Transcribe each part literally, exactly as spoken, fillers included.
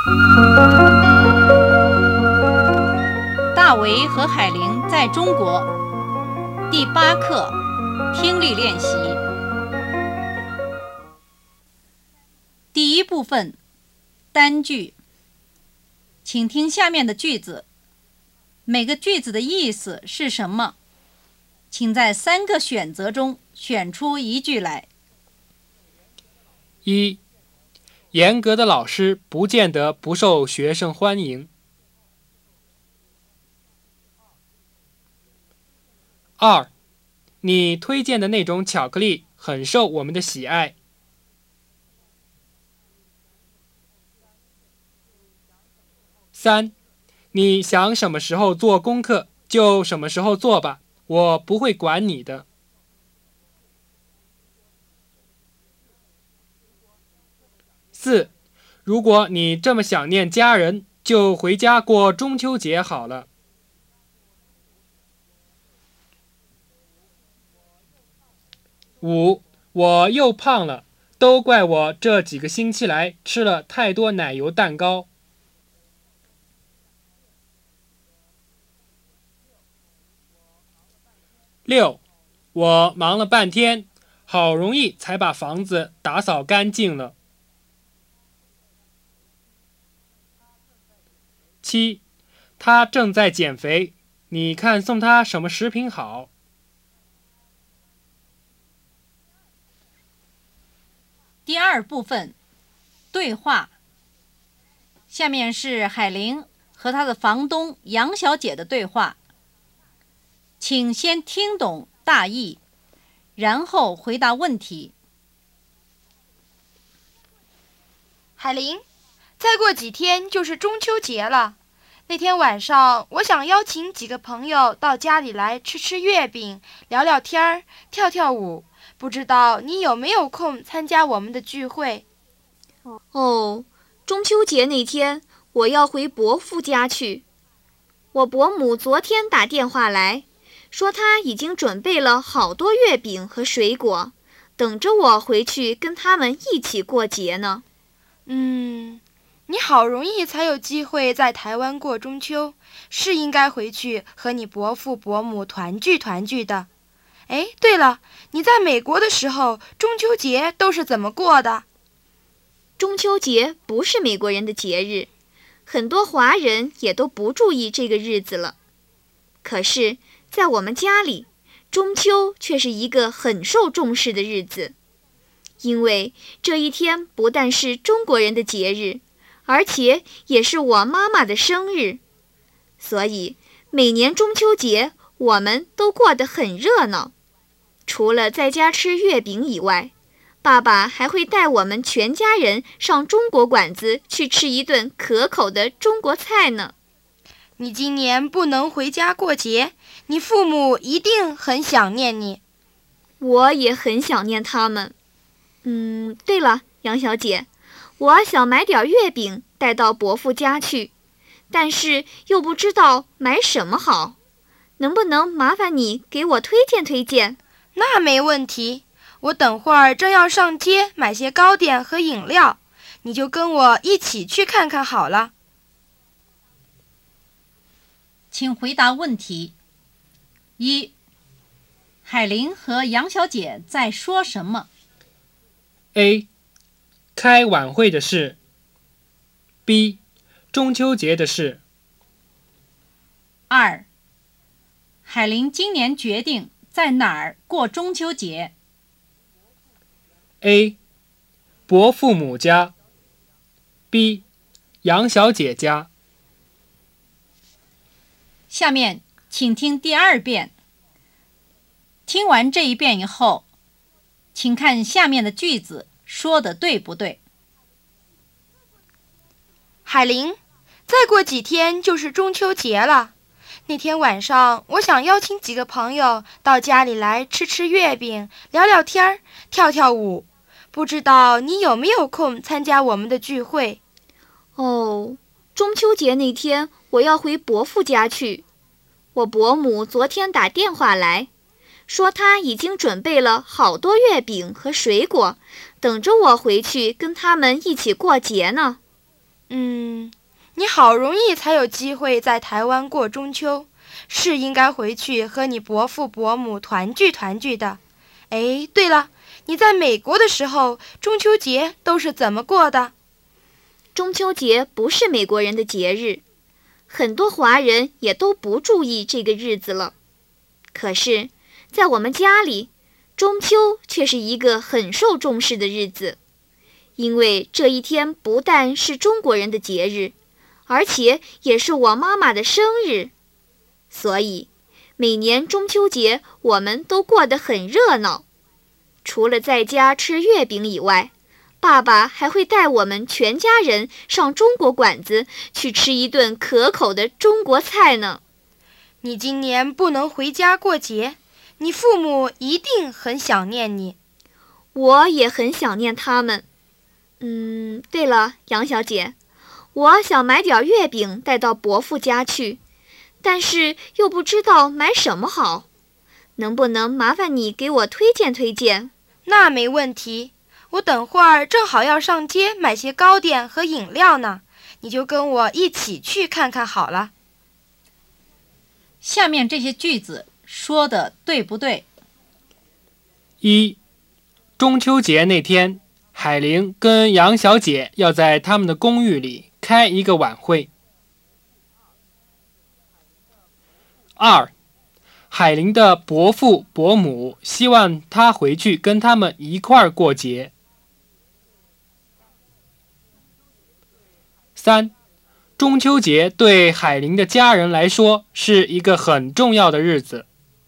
大为和海玲在中国第八课听力练习第一部分单句，请听下面的句子，每个句子的意思是什么？请在三个选择中选出一句来。 一，严格的老师不见得不受学生欢迎。二，你推荐的那种巧克力很受我们的喜爱。三，你想什么时候做功课就什么时候做吧，我不会管你的。四，如果你这么想念家人，就回家过中秋节好了。五，我又胖了，都怪我这几个星期来吃了太多奶油蛋糕。六，我忙了半天，好容易才把房子打扫干净了。七，他正在减肥，你看送他什么食品好？ 第二部分对话，下面是海玲和她的房东杨小姐的对话，请先听懂大意，然后回答问题。 海玲，再过几天就是中秋节了。那天晚上，我想邀请几个朋友到家里来吃吃月饼，聊聊天儿，跳跳舞。不知道你有没有空参加我们的聚会？ 哦，中秋节那天我要回伯父家去。我伯母昨天打电话来，说他已经准备了好多月饼和水果，等着我回去跟他们一起过节呢。 嗯，你好容易才有机会在台湾过中秋，是应该回去和你伯父伯母团聚团聚的。哎，对了，你在美国的时候，中秋节都是怎么过的？ 中秋节不是美国人的节日，很多华人也都不注意这个日子了。可是，在我们家里，中秋却是一个很受重视的日子，因为这一天不但是中国人的节日，而且也是我妈妈的生日。所以，每年中秋节我们都过得很热闹。除了在家吃月饼以外，爸爸还会带我们全家人上中国馆子去吃一顿可口的中国菜呢。 你今年不能回家过节，你父母一定很想念你。 我也很想念他们。嗯，对了，杨小姐，我想买点月饼带到伯父家去，但是又不知道买什么好，能不能麻烦你给我推荐推荐？ 那没问题，我等会儿正要上街买些糕点和饮料，你就跟我一起去看看好了。 请回答问题。一，海玲和杨小姐在说什么？ A. 开晚会的事。 B. 中秋节的事。 二，海玲今年决定在哪儿过中秋节？ A. 伯父母家。 B. 杨小姐家。 下面请听第二遍。听完这一遍以后，请看下面的句子说的对不对？ 海玲，再过几天就是中秋节了。那天晚上，我想邀请几个朋友到家里来吃吃月饼，聊聊天儿，跳跳舞。不知道你有没有空参加我们的聚会？ 哦，中秋节那天我要回伯父家去。我伯母昨天打电话来，说她已经准备了好多月饼和水果，等着我回去跟他们一起过节呢。 嗯，你好容易才有机会在台湾过中秋，是应该回去和你伯父伯母团聚团聚的。哎，对了，你在美国的时候，中秋节都是怎么过的？ 中秋节不是美国人的节日，很多华人也都不注意这个日子了。可是，在我们家里，中秋却是一个很受重视的日子，因为这一天不但是中国人的节日，而且也是我妈妈的生日。所以，每年中秋节我们都过得很热闹。除了在家吃月饼以外，爸爸还会带我们全家人上中国馆子去吃一顿可口的中国菜呢。 你今年不能回家过节，你父母一定很想念你。 我也很想念他们。嗯，对了，杨小姐，我想买点月饼带到伯父家去，但是又不知道买什么好，能不能麻烦你给我推荐推荐？ 那没问题，我等会儿正好要上街买些糕点和饮料呢，你就跟我一起去看看好了。 下面这些句子说的对不对？ 一、中秋节那天，海玲跟杨小姐要在他们的公寓里开一个晚会。二、海玲的伯父伯母希望她回去跟他们一块儿过节。三、中秋节对海玲的家人来说是一个很重要的日子。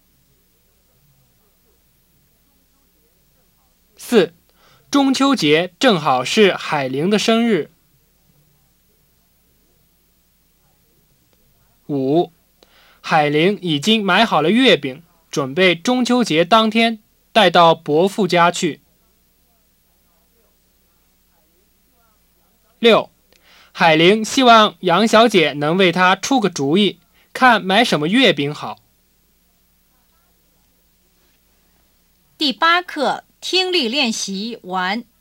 四、中秋节正好是海玲的生日。五、海玲已经买好了月饼，准备中秋节当天带到伯父家去。六、海玲希望杨小姐能为她出个主意，看买什么月饼好。 第八课听力练习完。